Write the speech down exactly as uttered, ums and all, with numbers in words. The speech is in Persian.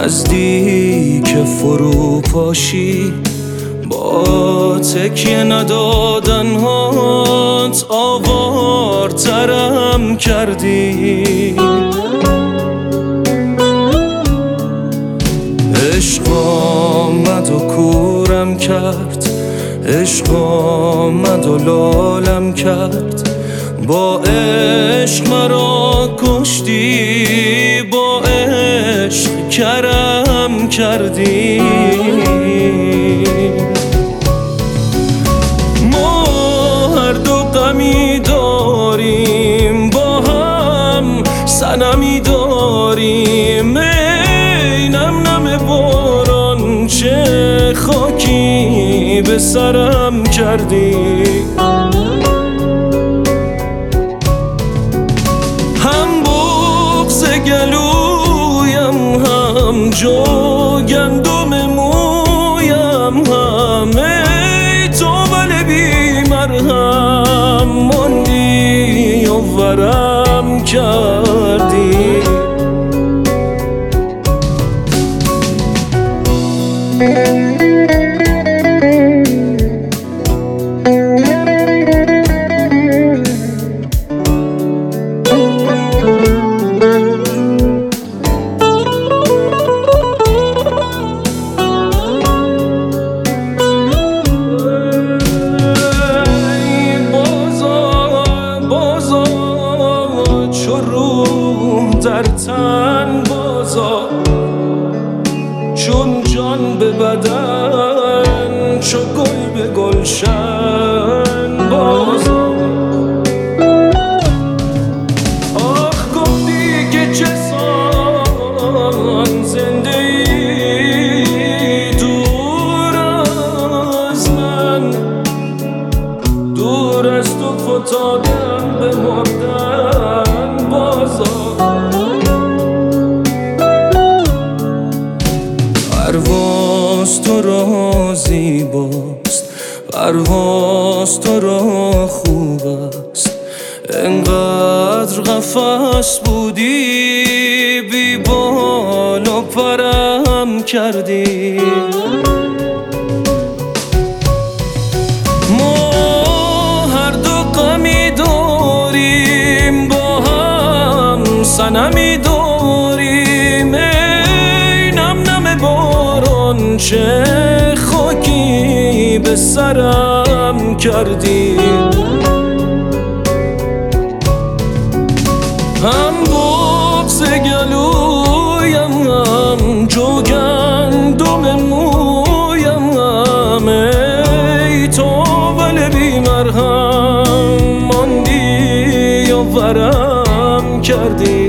نزدیک فرو پاشی، با تکیه ندادن هات آوارترم کردی. عشق آمد و کورم کرد، عشق آمد و لالم کرد، با عشق مرا کشتی، با عشق کرم کردی. ما هر دو غمی داریم، با هم صنمی داریم. ای نم نم باران چه خاکی به سرم کردی. هم بغض گلویم، هم جو گندم مویم، همه تو بل بی مرهم ماندی و ورم کردی. در تن بازا چون جان به بدن، چو گل به گلشن بازا. آخ گفتی که چه سان زنده ای دور از من، دور از تو فتادم به مردن بازا. پرواز تو را زیباست، پرواز تو را خوب است، انقدر قفس بودی بی بال و پرم کردی. ما هر دو غمی داریم، با هم صنمی داریم. ای نم نم باران چه خاکی به سرم کردی. هم بغض گلویم، هم جو گندم مویم، هم ای تو بل بی مرهم ماندی و ورم کردی.